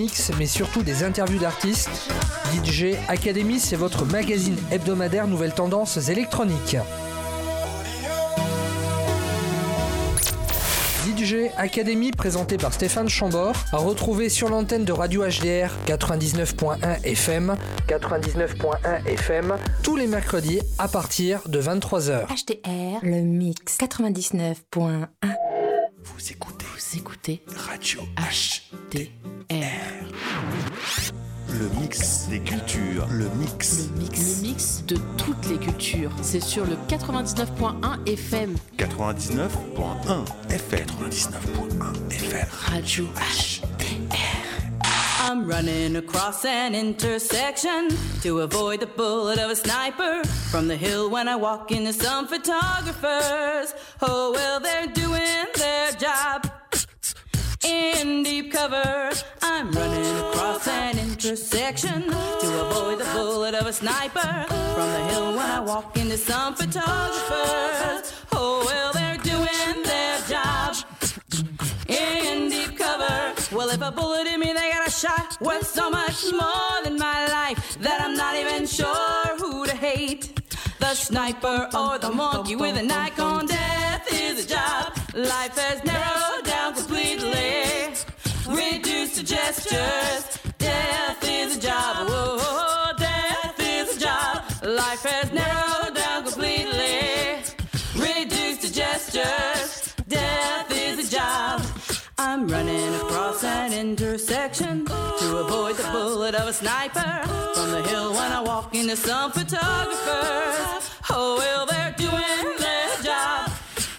mix, mais surtout des interviews d'artistes. DJ Academy, c'est votre magazine hebdomadaire nouvelles tendances électroniques. DJ Academy, présenté par Stéphane Chambord, à retrouver sur l'antenne de Radio HDR 99.1 FM tous les mercredis à partir de 23h. HDR, le mix 99.1. Vous écoutez Radio HDR. Le mix des cultures. Le mix de toutes les cultures. C'est sur le 99.1 FM. 99.1 FM. 99.1 FM. Radio HDR. I'm running across an intersection to avoid the bullet of a sniper from the hill when I walk into some photographers. Oh, well, they're doing their job in deep cover. I'm running across an intersection to avoid the bullet of a sniper from the hill when I walk into some photographers. Oh, well, they're doing their job in deep cover. Well, if a bullet hit me, they got a shot worth so much more than my life that I'm not even sure who to hate. The sniper or the monkey with a Nikon. Death is a job. Life has narrowed down completely, reduced to gestures. Death is a job. Whoa, death is a job. Life has narrowed down completely, reduced to gestures. Death is a job. I'm running across an intersection to avoid the bullet of a sniper from the hill when I walk into some photographers. Oh, well, they're doing their job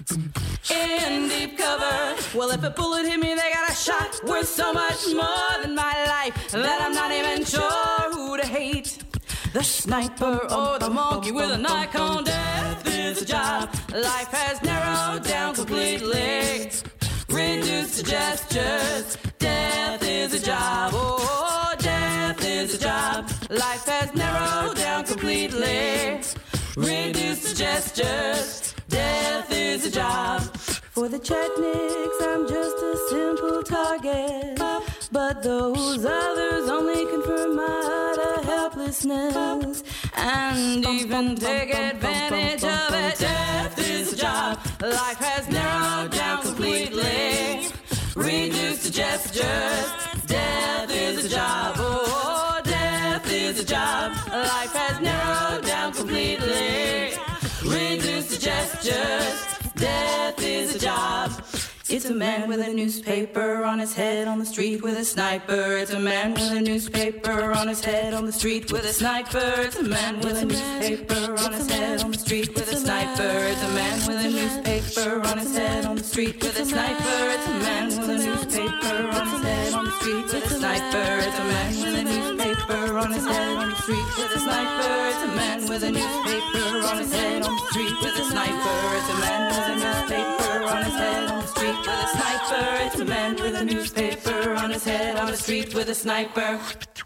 in deep cover. Well, if a bullet hit me, they got a shot worth so much more than my life that I'm not even sure who to hate. The sniper or the monkey with a Nikon. Death is a job. Life has narrowed down completely, reduced to gestures. Death is a job. Oh, death is a job. Life has narrowed down completely, reduced to gestures. Death is a job. For the Chetniks, I'm just a simple target, but those others only confirm my utter helplessness and even take advantage of it. Death is a job. Life has narrowed down completely, reduced to gestures. Death is a job. Oh, death is a job. Life has narrowed down completely, reduced to gestures. Death is a job. It's a man with a newspaper on his head on the street with a sniper. It's a man with a newspaper on his head on the street with a sniper. It's a man with a newspaper on his head on the street with a sniper. It's a man with a newspaper on his head on the street with a sniper. It's a man with a newspaper on his head on the street with a sniper. It's a man with a newspaper on his head on the street with a sniper. It's a man with a newspaper on his head on the street with a sniper. It's a man with a newspaper on his head on the street with a sniper. It's a man with a newspaper on his head on the street with a sniper.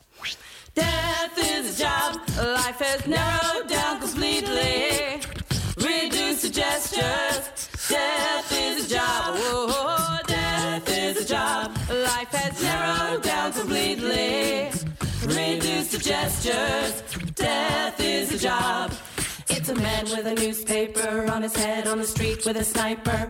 Death is a job. Life has narrowed down completely, reduced to gestures. Death is a job. Oh, death is a job. Life has narrowed down completely, reduced to gestures. Death is a job. It's a man with a newspaper on his head on the street with a sniper.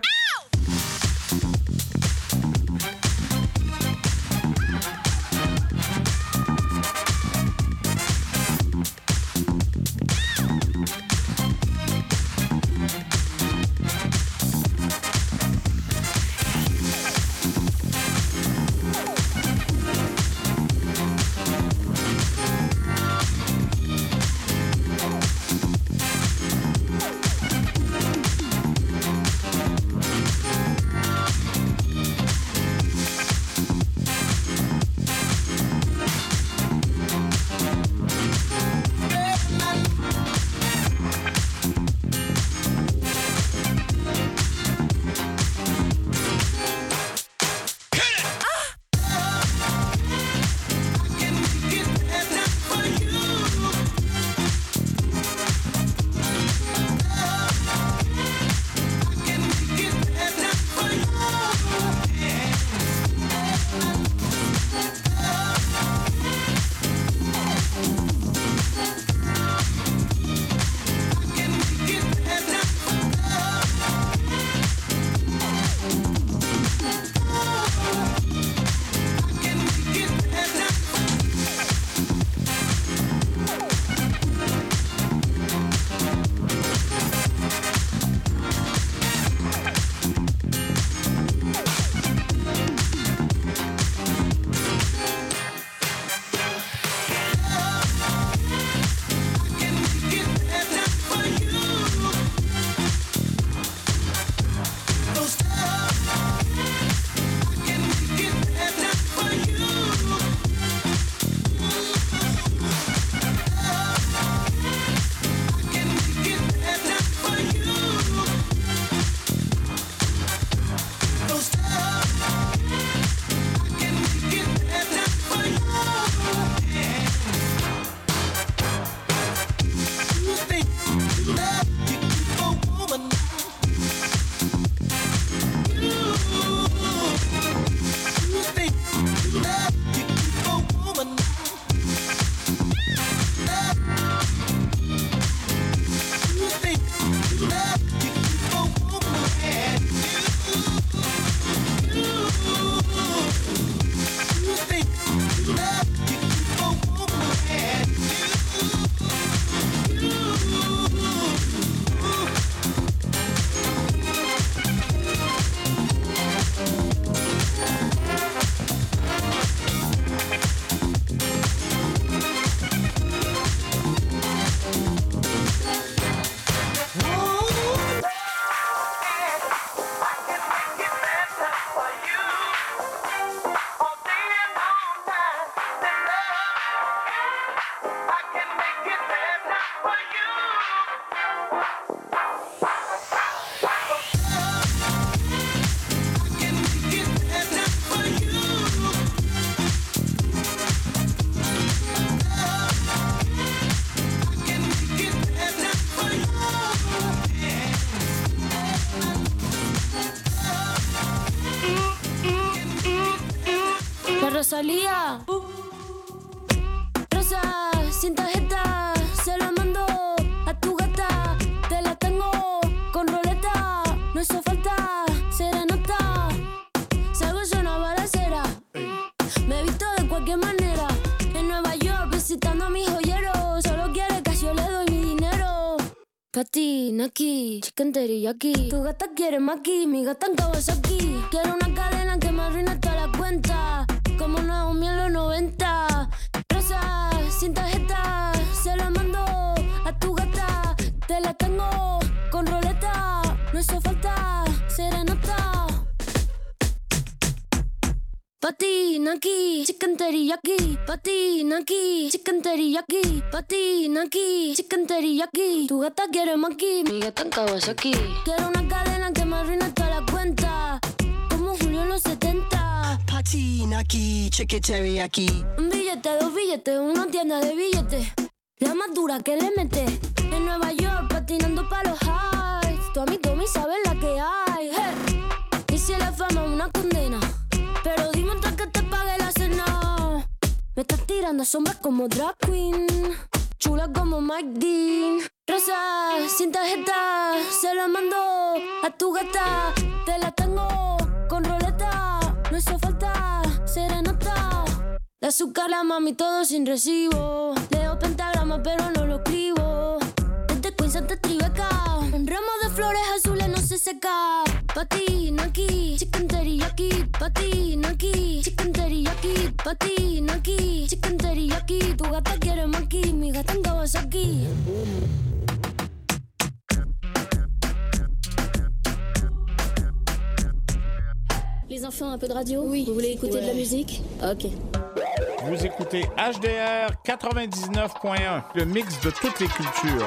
Rosa, Rosa, sin tarjeta, se la mando a tu gata. Te la tengo con roleta, no hizo falta serenata. Salgo es una balacera, me he visto de cualquier manera. En Nueva York visitando a mis joyeros, solo quiere que yo le doy mi dinero. Pati, Naki, chicken teriyaki. Tu gata quiere maki, mi gata en Kawasaki. Quiero una cadena que me arruine toda la cuenta, como Naomi en los 90. Rosa, sin tarjeta, se la mando a tu gata. Te la tengo con roleta, no hizo falta serenata. Pati, Naki, chicken teriyaki. Pati, Naki, chicken teriyaki. Pati, Naki, chicken teriyaki. Tu gata quiere maki, mi gata en Kawasaki. Quiero una cadena que me arruine toda la cuenta, como Julio en los 70. Pati, Naki, chicken teriyaki. Un billete, dos billetes, una tienda de billetes. La más dura que le mete. En Nueva York patinando pa' los highs. Tu amigo mi sabe la que hay. Hey. Y si la fama es una condena, pero dime antes que te pague la cena. Me estás tirando sombras como drag queen, chula como Mike Dean. Rosa, sin tarjeta, se la mando a tu gata. Te la tengo con roleta, no hizo falta serenata. De azúcar la mami todo sin recibo. Leo pentagrama pero no lo escribo. Desde Queens hasta Tribeca, un ramo de flores azules no se seca. Pati, Naki, chicken teriyaki. Pati, Naki, chicken teriyaki. Pati, Naki, chicken teriyaki. Tu gata quiere maki, mi gata en Kawasaki. Les enfants, un peu de radio? Oui. Vous voulez écouter de la musique? Ok. Vous écoutez HDR 99.1, le mix de toutes les cultures.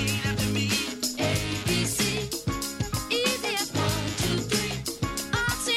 ABC, easy as 1, 2, 3.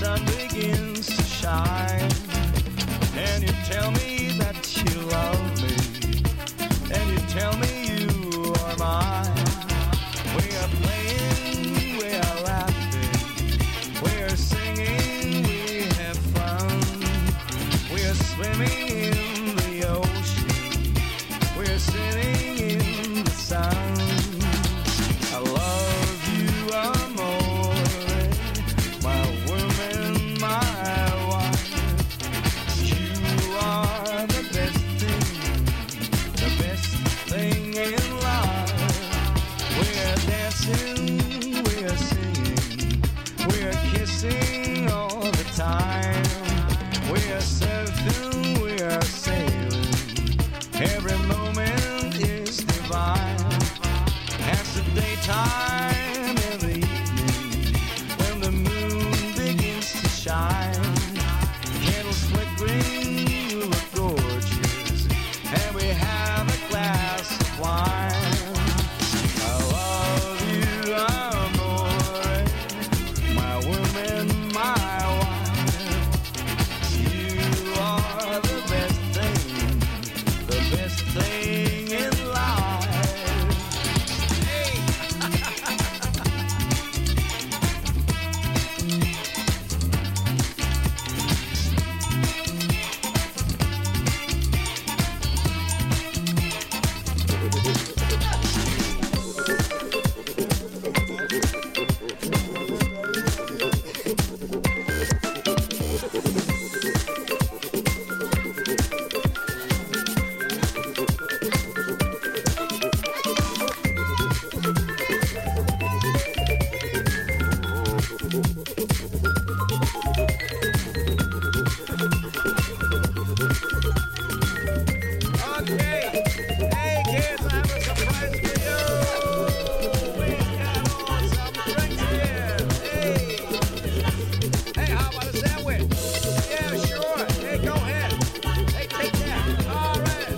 sun begins to shine, and you tell me that you love me, and you tell me you are mine. We are playing, we are laughing, we are singing, we have fun. We are swimming in the ocean, we are sitting in the sun. I love you, amore, my woman, my wife. You are the best thing in life. We are dancing, we are singing, we are kissing all the time. We are surfing, we are sailing, every moment is divine. As the daytime and the evening, when the moon begins to shine, candles flickering, you look gorgeous, and we have a glass of wine. I love you, amore, my woman, my wife. You are the best thing in life. Hey! Okay. Hey kids, I have a surprise for you. We got on some drinks here. Hey, how about a sandwich? Yeah, sure. Hey, go ahead. Hey, take that. All right.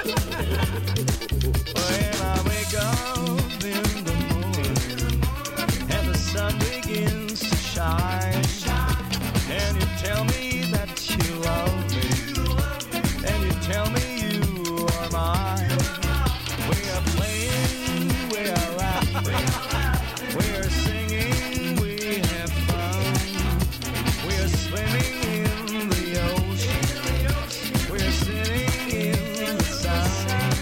When I wake up in the morning and the sun begins to shine, and you tell me that you love me, and you tell me you are mine. We are playing, we are laughing, we are singing, we have fun. We are swimming in the ocean, we are sitting in the sun.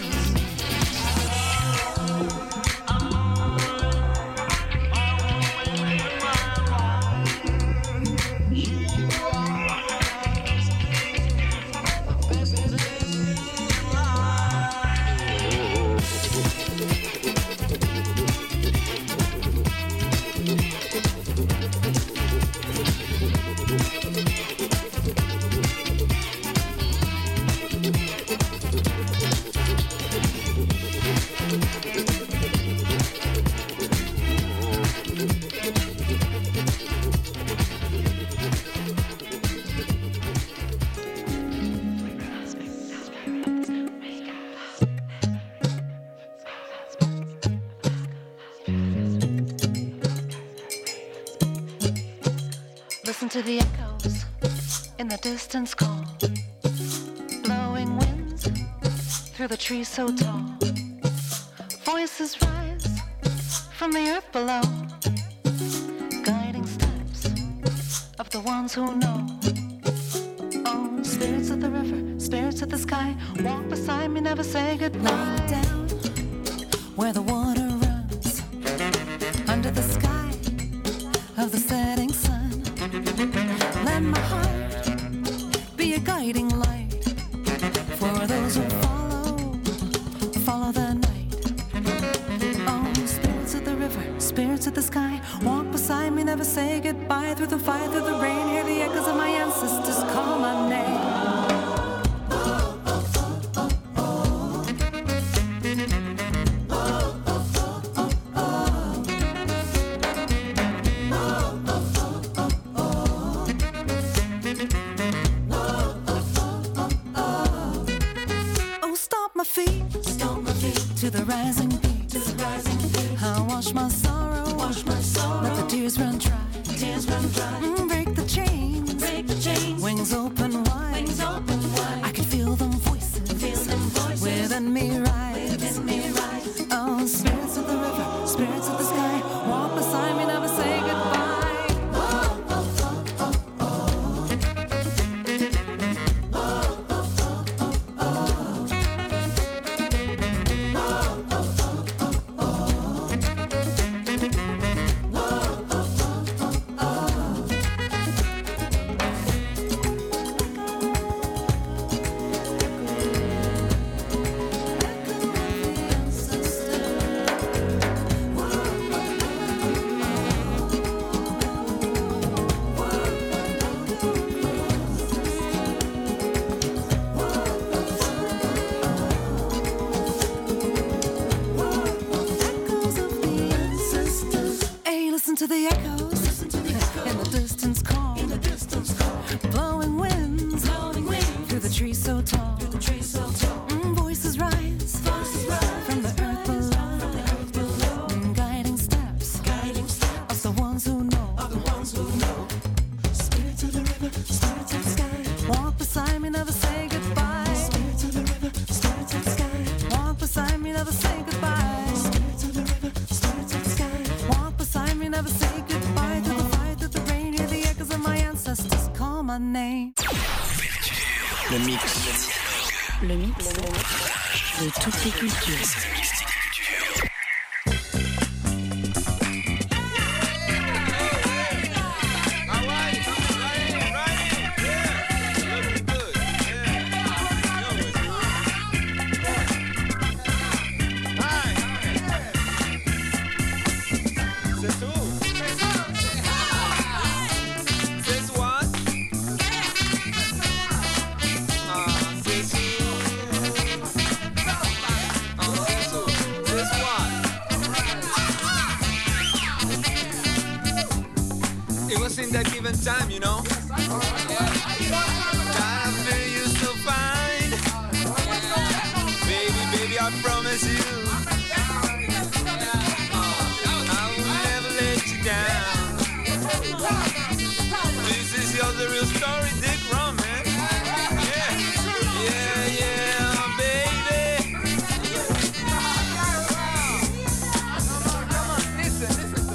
Listen to the echoes in the distance call, blowing winds through the trees so tall. Voices rise from the earth below, guiding steps of the ones who know. Oh, spirits of the river, spirits of the sky, walk beside me, never say goodbye. Down where the water runs, under the sky of the setting sun. Let my heart be a guiding light for those who follow the night. Oh, spirits of the river, spirits of the sky, walk beside me, never say goodbye. Through the fire, through the rain, hear the echoes of my ancestors call my name. To the rising beat, I wash my sorrow, let the tears run dry, break the chain. my name. Le mix. Le mix de toutes les cultures. In that given time, you know. I feel you so fine. Baby, baby, I promise you, I will never let you down. This is the real story, Dick Rum, man. Yeah, yeah, yeah, baby. Come on, listen to me.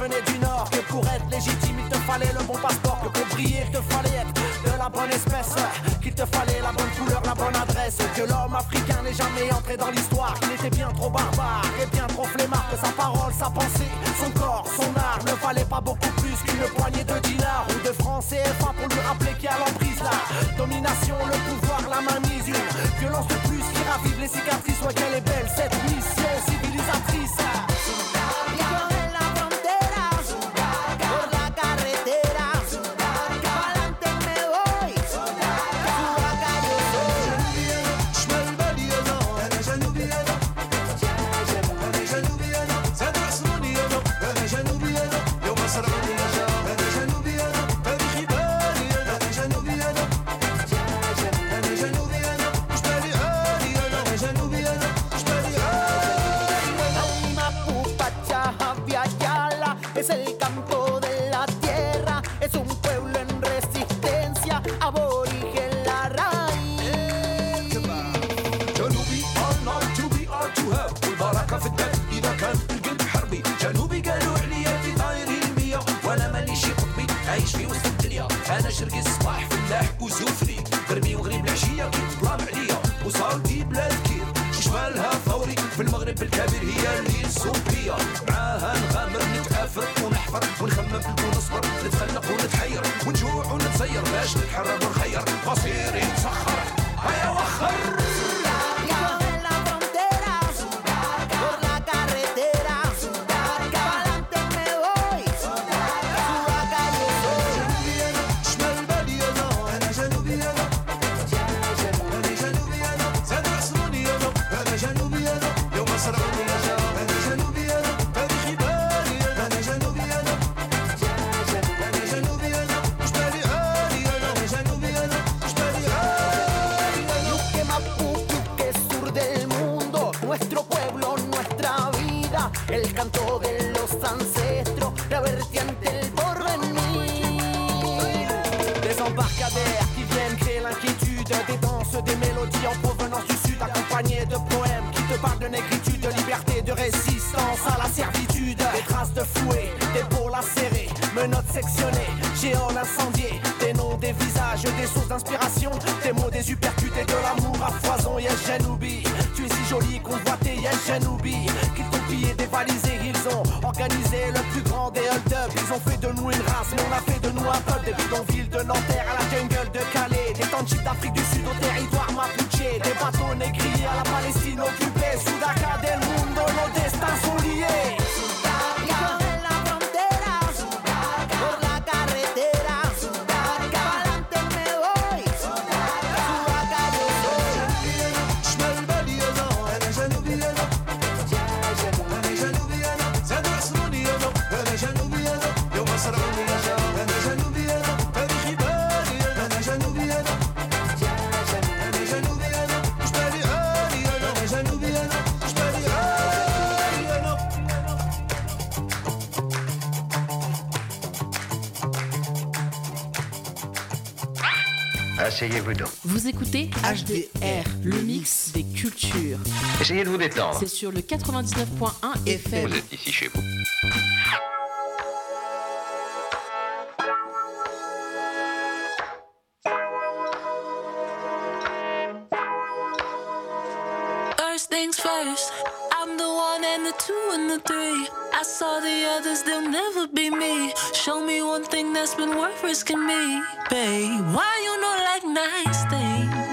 venait du Nord, que pour être légitime il te fallait le bon passeport, que pour briller il te fallait être de la bonne espèce, qu'il te fallait la bonne couleur, la bonne adresse, que l'homme africain n'est jamais entré dans l'histoire, qu'il était bien trop barbare et bien trop flemmard, que sa parole, sa pensée, son corps, son art ne valait pas beaucoup plus qu'une poignée de dinars ou de francs CFA pour lui rappeler qu'il y a l'emprise là. Domination, le pouvoir, la mainmise, une violence de plus qui ravive les cicatrices. Soit qu'elle est belle cette mission civilisatrice. Es el campo de la tierra, es un pueblo en resistencia, aborigen la raíz. جنوبي all night to be all to have والبركة في الدم إذا كان القلب حربي. جنوبي قالوا عليا في طاير المية وأنا ماليش قطبي عايش في وسط الدنيا. أنا شرقي الصباح فلاح وزوفري غربي وغريب العشية كي تظلام عليا وصالتي بلاد كير وشمالها ثوري في المغرب الكبير هي اللي الصوفية. معاها نغامر نتعافر ونحفر ونخمم ونصبر نتخلق ونتحير ونجوع ونتزير باش نتحرر ونخير مصيري مسخر هيا وخر. El canto de los ancestros, la vertiente del porvenir. Des embarcadères qui viennent créer l'inquiétude, des danses, des mélodies en provenance du sud, accompagnées de poèmes qui te parlent de négritude, de liberté, de résistance à la servitude. Des traces de fouet, des pôles acérés, menottes sectionnées, géants incendiés, des noms, des visages, des sources d'inspiration, des mots, des uppercutés, de l'amour à foison. Yes, Janoubi, tu es si jolie, convoitée, yes, Janoubi, qu'ils t'ont pillé, dévalisé, ils ont organisé le plus grand des hold-up. Ils ont fait de nous une race, mais on a fait de nous un peuple. Des bidonvilles de Nanterre à la jungle de Calais, des townships d'Afrique du Sud au territoire mapuche, des bateaux négriers à la Palestine occupée, Sudaca del mundo, nos destins sont liés. Asseyez-vous donc. Vous écoutez HDR, le mix des cultures. Essayez de vous détendre. C'est sur le 99.1 FM. Vous êtes ici chez vous. First things first, I'm the one and the two and the three. I saw the others, they'll never be me. Show me one thing that's been worth risking me, babe. Why you not like nice things?